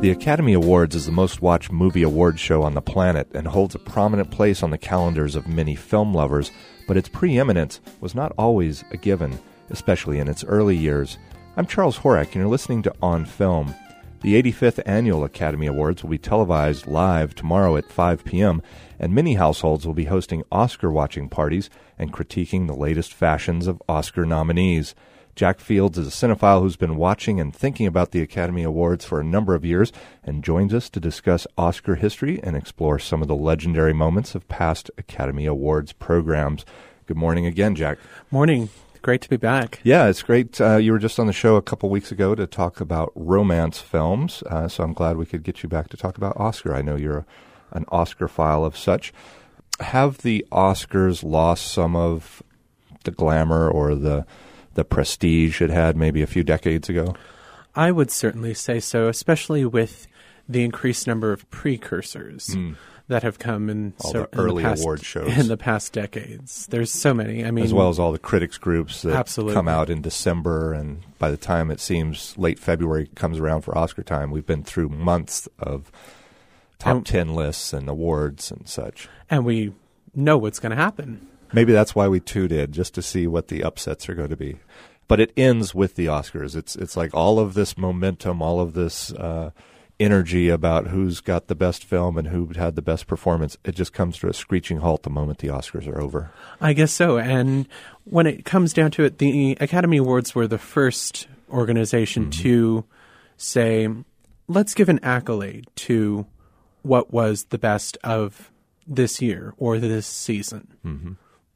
The Academy Awards is the most watched movie award show on the planet and holds a prominent place on the calendars of many film lovers, but its preeminence was not always a given, especially in its early years. I'm Charles Horak, and you're listening to On Film. The 85th Annual Academy Awards will be televised live tomorrow at 5 p.m., and many households will be hosting Oscar-watching parties and critiquing the latest fashions of Oscar nominees. Jack Fields is a cinephile who's been watching and thinking about the Academy Awards for a number of years and joins us to discuss Oscar history and explore some of the legendary moments of past Academy Awards programs. Good morning again, Jack. Morning. Great to be back. Yeah, it's great. You were just on the show a couple weeks ago to talk about romance films, so I'm glad we could get you back to talk about Oscar. I know you're an Oscar-phile of such. Have the Oscars lost some of the glamour or the prestige it had maybe a few decades ago? I would certainly say so, especially with the increased number of precursors that have come in the early award shows in the past decades. There's so many. I mean, as well as all the critics groups that absolutely come out in December, and by the time it seems late February comes around for Oscar time, we've been through months of top 10 lists and awards and such. And we know what's going to happen. Maybe that's why we tuned in, just to see what the upsets are going to be. But it ends with the Oscars. It's like all of this momentum, all of this energy about who's got the best film and who had the best performance. It just comes to a screeching halt the moment the Oscars are over. I guess so. And when it comes down to it, the Academy Awards were the first organization to say, let's give an accolade to what was the best of this year or this season. Mm-hmm.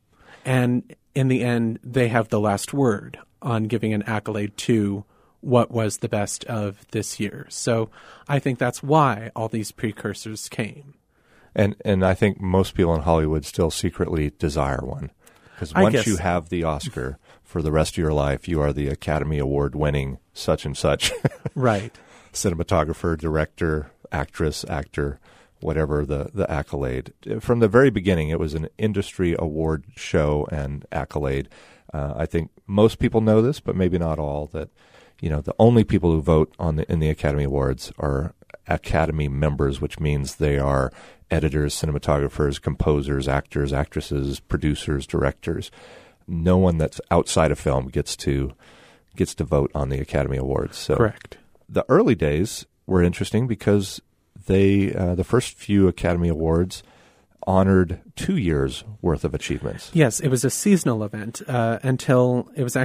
And in the end, they have the last word on giving an accolade to what was the best of this year. So I think that's why all these precursors came. And I think most people in Hollywood still secretly desire one. Because once you have the Oscar for the rest of your life, you are the Academy Award winning such and such. Right. Cinematographer, director, actress, actor, whatever the accolade. From the very beginning, it was an industry award show and accolade. I think most people know this, but maybe not all, that the only people who vote in the Academy Awards are Academy members, which means they are editors, cinematographers, composers, actors, actresses, producers, directors. No one that's outside of film gets to vote on the Academy Awards. So correct. The early days were interesting because the first few Academy Awards honored 2 years' worth of achievements. Yes, it was a seasonal event until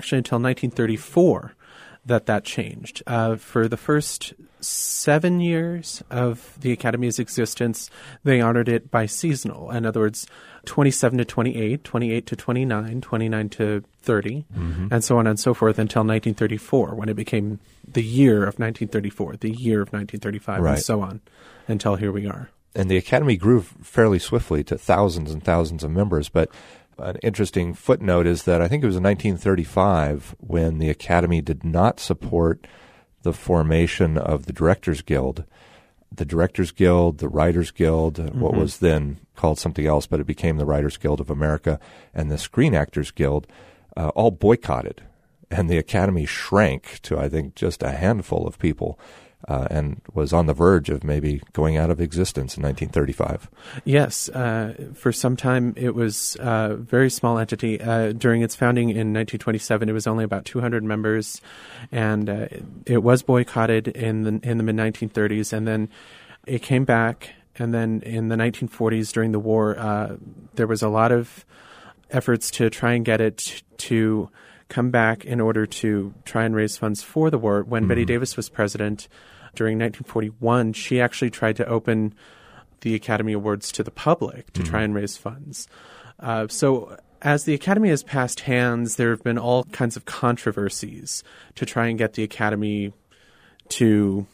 1934 that changed. For the first 7 years of the Academy's existence, they honored it by seasonal. In other words, 27 to 28, 28 to 29, 29 to 30, and so on and so forth until 1934, when it became the year of 1934, the year of 1935, right, and so on, until here we are. And the Academy grew fairly swiftly to thousands and thousands of members, but an interesting footnote is that I think it was in 1935 when the Academy did not support the formation of the Directors Guild. The Directors Guild, the Writers Guild, what was then called something else, but it became the Writers Guild of America, and the Screen Actors Guild all boycotted. And the Academy shrank to, I think, just a handful of people. And was on the verge of maybe going out of existence in 1935. Yes. For some time, it was a very small entity. During its founding in 1927, it was only about 200 members, and it was boycotted in the mid-1930s, and then it came back, and then in the 1940s, during the war, there was a lot of efforts to try and get it to come back in order to try and raise funds for the war. When Betty Davis was president during 1941, she actually tried to open the Academy Awards to the public to try and raise funds. So as the Academy has passed hands, there have been all kinds of controversies to try and get the Academy to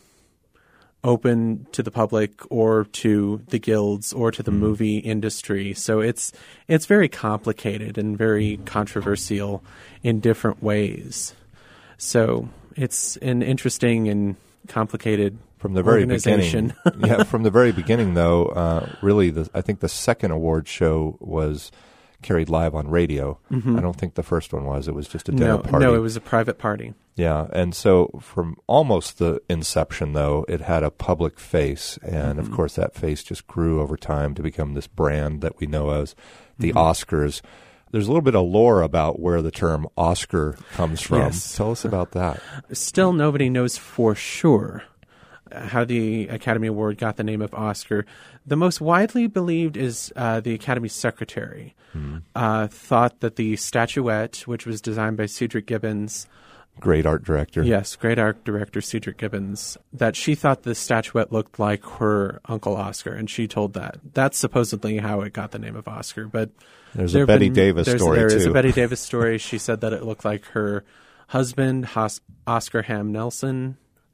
open to the public or to the guilds or to the movie industry. So it's very complicated and very controversial in different ways. So it's an interesting and complicated from the very organization. Beginning. From the very beginning, though, really, I think the second award show was carried live on radio. Mm-hmm. I don't think the first one was. It was just a dinner party. No, it was a private party. Yeah, and so from almost the inception, though, it had a public face, and of course that face just grew over time to become this brand that we know as the Oscars. There's a little bit of lore about where the term Oscar comes from. Yes. Tell us about that. Still, nobody knows for sure how the Academy Award got the name of Oscar. The most widely believed is the Academy Secretary thought that the statuette, which was designed by Cedric Gibbons, Great art director. yes, great art director Cedric Gibbons, that she thought the statuette looked like her Uncle Oscar, and she told that. That's supposedly how it got the name of Oscar. But There's a Betty Davis story, too. There is a Betty Davis story. She said that it looked like her husband, Oscar Ham Nelson.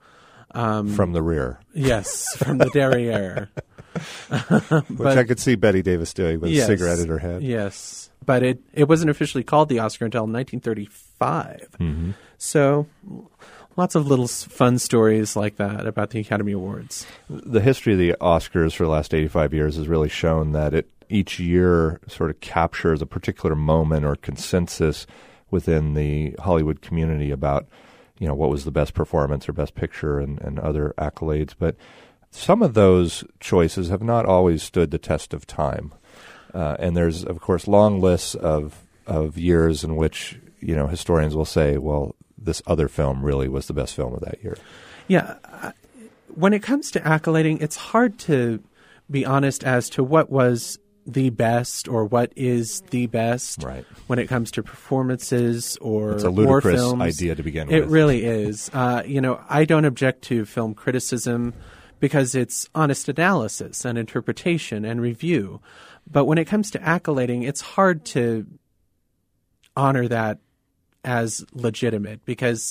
From the rear. Yes, from the derriere. Which I could see Betty Davis doing with a cigarette in her hand. Yes, but it wasn't officially called the Oscar until 1935. Mm-hmm. So lots of little fun stories like that about the Academy Awards. The history of the Oscars for the last 85 years has really shown that it each year sort of captures a particular moment or consensus within the Hollywood community about, you know, what was the best performance or best picture and other accolades. But some of those choices have not always stood the test of time. And there's, of course, long lists of years in which, you know, historians will say, well, this other film really was the best film of that year. Yeah. When it comes to accolading, it's hard to be honest as to what was the best or what is the best when it comes to performances or it's a ludicrous films. idea to begin with. It really is. You know, I don't object to film criticism because it's honest analysis and interpretation and review. But when it comes to accolading, it's hard to honor that as legitimate because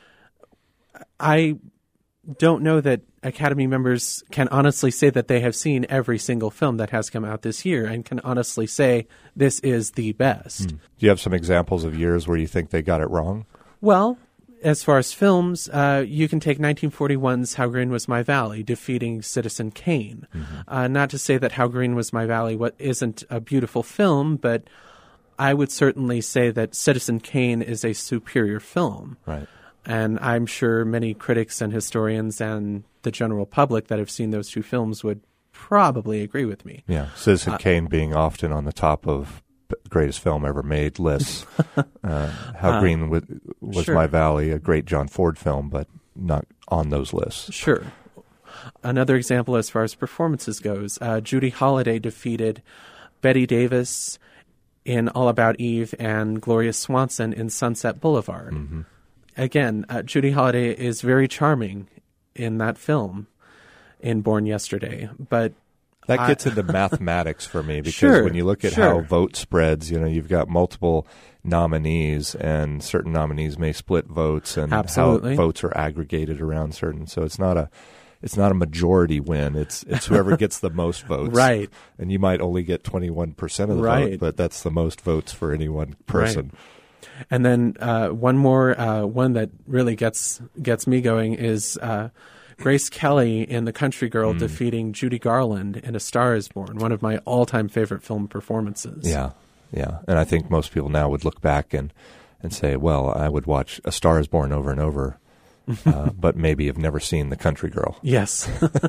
I don't know that Academy members can honestly say that they have seen every single film that has come out this year and can honestly say this is the best. Do you have some examples of years where you think they got it wrong? Well, as far as films, you can take 1941's How Green Was My Valley, defeating Citizen Kane. Not to say that How Green Was My Valley isn't a beautiful film, but I would certainly say that Citizen Kane is a superior film. Right. And I'm sure many critics and historians and the general public that have seen those two films would probably agree with me. Yeah, Citizen Kane being often on the top of greatest film ever made lists. How Green Was My Valley, a great John Ford film, but not on those lists. Sure. Another example as far as performances goes, Judy Holliday defeated Betty Davis in All About Eve and Gloria Swanson in Sunset Boulevard. Mm-hmm. Again, Judy Holliday is very charming in that film, in Born Yesterday, but that gets into mathematics for me because when you look at how vote spreads, you know, you've got multiple nominees and certain nominees may split votes and how votes are aggregated around certain. So it's not a majority win. It's whoever gets the most votes. Right. And you might only get 21% of the vote, but that's the most votes for any one person. Right. And then one more one that really gets me going is Grace Kelly in The Country Girl defeating Judy Garland in A Star Is Born, one of my all-time favorite film performances. Yeah. And I think most people now would look back and say, well, I would watch A Star Is Born over and over, but maybe have never seen The Country Girl. Yes.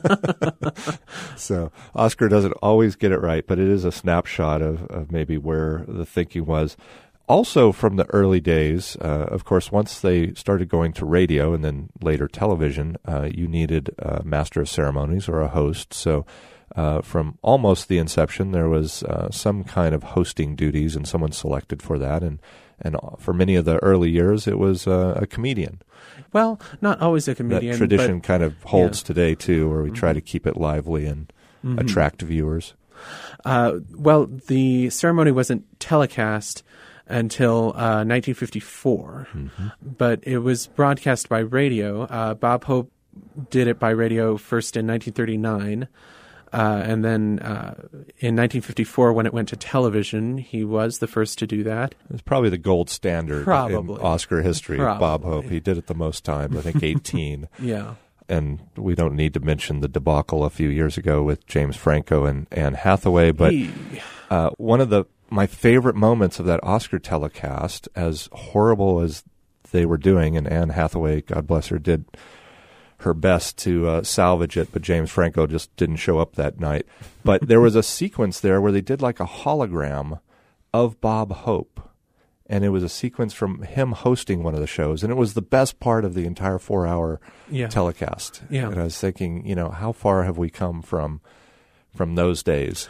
So Oscar doesn't always get it right, but it is a snapshot of maybe where the thinking was. Also from the early days, of course, once they started going to radio and then later television, you needed a master of ceremonies or a host. So from almost the inception, there was some kind of hosting duties and someone selected for that. And for many of the early years, it was a comedian. Well, not always a comedian. That tradition kind of holds today, too, where we try to keep it lively and attract viewers. Well, the ceremony wasn't telecast until 1954, but it was broadcast by radio. Bob Hope did it by radio first in 1939, and then in 1954, when it went to television, he was the first to do that. It's probably the gold standard in Oscar history. Bob Hope. He did it the most times, I think 18. Yeah. And we don't need to mention the debacle a few years ago with James Franco and Anne Hathaway, but one of the my favorite moments of that Oscar telecast, as horrible as they were doing, and Anne Hathaway, God bless her, did her best to salvage it, but James Franco just didn't show up that night. But there was a sequence there where they did like a hologram of Bob Hope, and it was a sequence from him hosting one of the shows, and it was the best part of the entire 4-hour telecast. Yeah. And I was thinking, how far have we come from those days?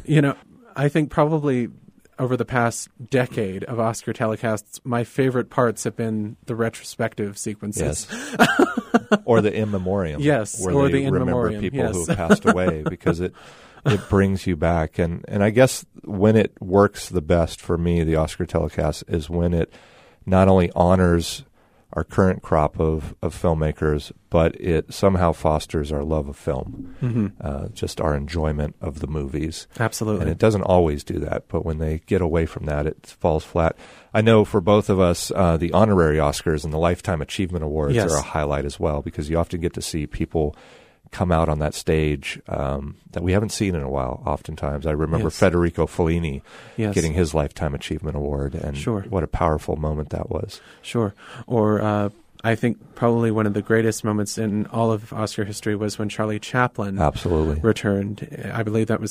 I think probably over the past decade of Oscar telecasts, my favorite parts have been the retrospective sequences. Yes. Or the in memoriam. Yes, where or they the in remember memoriam, people yes. who have passed away, because it brings you back. And I guess when it works the best for me, the Oscar telecast, is when it not only honors our current crop of filmmakers, but it somehow fosters our love of film, just our enjoyment of the movies. Absolutely. And it doesn't always do that, but when they get away from that, it falls flat. I know for both of us, the honorary Oscars and the Lifetime Achievement Awards are a highlight as well, because you often get to see people come out on that stage that we haven't seen in a while, oftentimes. I remember Federico Fellini getting his Lifetime Achievement Award, and what a powerful moment that was. Sure. Or I think probably one of the greatest moments in all of Oscar history was when Charlie Chaplin returned. I believe that was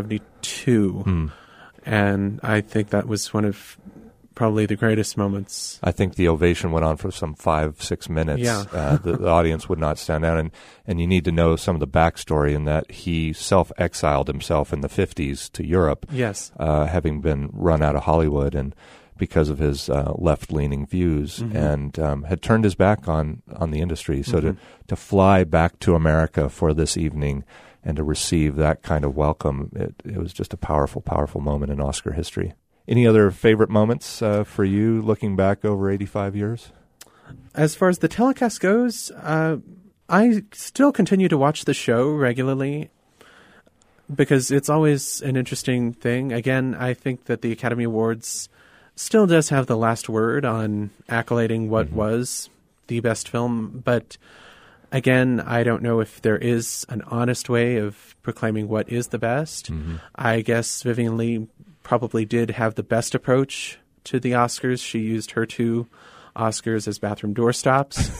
1972. And I think that was one of probably the greatest moments. I think the ovation went on for some 5-6 minutes. Yeah. The audience would not stand down. And you need to know some of the backstory in that he self-exiled himself in the 50s to Europe, having been run out of Hollywood and because of his left-leaning views, and had turned his back on the industry. So to fly back to America for this evening and to receive that kind of welcome, it was just a powerful, powerful moment in Oscar history. Any other favorite moments for you looking back over 85 years? As far as the telecast goes, I still continue to watch the show regularly because it's always an interesting thing. Again, I think that the Academy Awards still does have the last word on accolading what was the best film. But again, I don't know if there is an honest way of proclaiming what is the best. I guess Vivien Leigh probably did have the best approach to the Oscars. She used her 2 Oscars as bathroom doorstops.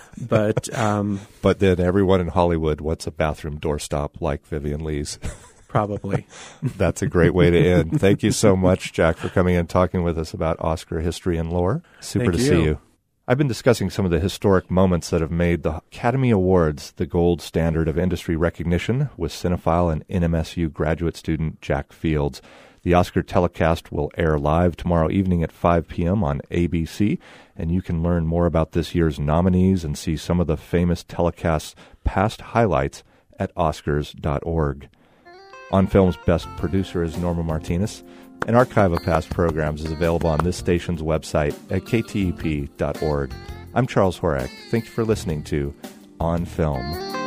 But then everyone in Hollywood, what's a bathroom doorstop like Vivien Leigh's? Probably. That's a great way to end. Thank you so much, Jack, for coming and talking with us about Oscar history and lore. Super to see you. I've been discussing some of the historic moments that have made the Academy Awards the gold standard of industry recognition with cinephile and NMSU graduate student Jack Fields. The Oscar telecast will air live tomorrow evening at 5 p.m. on ABC, and you can learn more about this year's nominees and see some of the famous telecast's past highlights at Oscars.org. On Film's best producer is Norma Martinez. An archive of past programs is available on this station's website at ktep.org. I'm Charles Horak. Thank you for listening to On Film.